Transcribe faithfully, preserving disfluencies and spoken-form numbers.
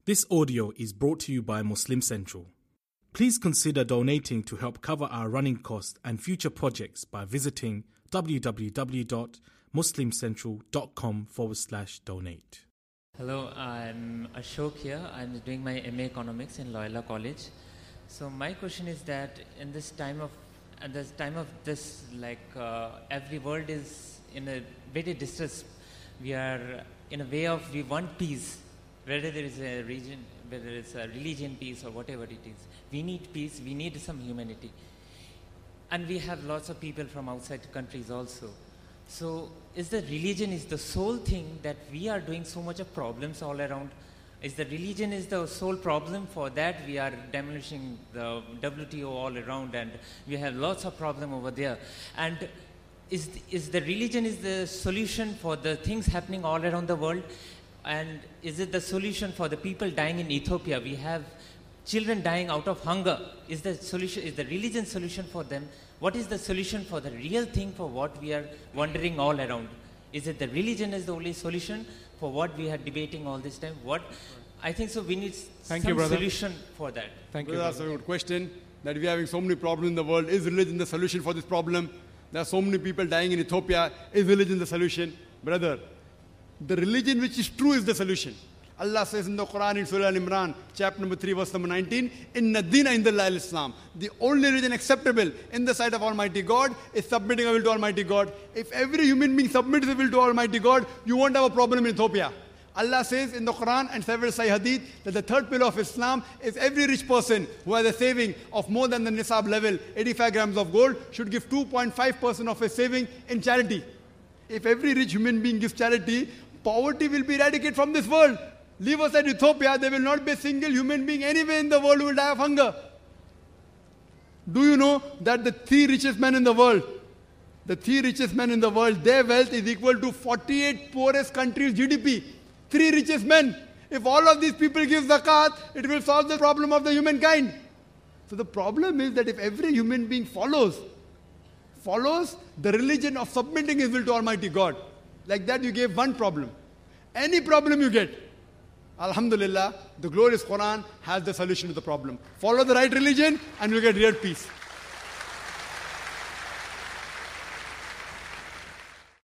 This audio is brought to you by Muslim Central. Please consider donating to help cover our running costs and future projects by visiting www.muslimcentral.com forward slash donate. Hello, I'm Ashok here. I'm doing my M A Economics in Loyola College. So my question is that in this time of, at this time of this, like uh, every world is in a very distress. We are in a way of we want peace. Whether there is a region, whether it's a religion peace or whatever it is, we need peace, we need some humanity. And we have lots of people from outside countries also. So is the religion is the sole thing that we are doing so much of problems all around? Is the religion is the sole problem? For that we are demolishing the W T O all around and we have lots of problem over there. And is, is the religion is the solution for the things happening all around the world? And is it the solution for the people dying in Ethiopia? We have children dying out of hunger. Is the solution, is the religion solution for them? What is the solution for the real thing for what we are wondering all around? Is it the religion is the only solution for what we are debating all this time? What? I think so we need Thank some you, brother. solution for that. Thank you. Brother, that's a good question. That we are having so many problems in the world. Is religion the solution for this problem? There are so many people dying in Ethiopia. Is religion the solution? Brother, the religion which is true is the solution. Allah says in the Quran in Surah Al-Imran, chapter number three, verse number nineteen, Inna Dina Indallah al-Islam. The only religion acceptable in the sight of Almighty God is submitting a will to Almighty God. If every human being submits a will to Almighty God, you won't have a problem in Ethiopia. Allah says in the Quran and several Sahih Hadith that the third pillar of Islam is every rich person who has a saving of more than the nisab level, eighty-five grams of gold, should give two point five percent of his saving in charity. If every rich human being gives charity, poverty will be eradicated from this world. Leave aside Ethiopia, there will not be a single human being anywhere in the world who will die of hunger. Do you know that the three richest men in the world, the three richest men in the world, their wealth is equal to forty-eight poorest countries' G D P. Three richest men. If all of these people give zakat, it will solve the problem of the humankind. So the problem is that if every human being follows, follows the religion of submitting his will to Almighty God, like that you gave one problem. Any problem you get, Alhamdulillah, the glorious Quran has the solution to the problem. Follow the right religion and you'll get real peace.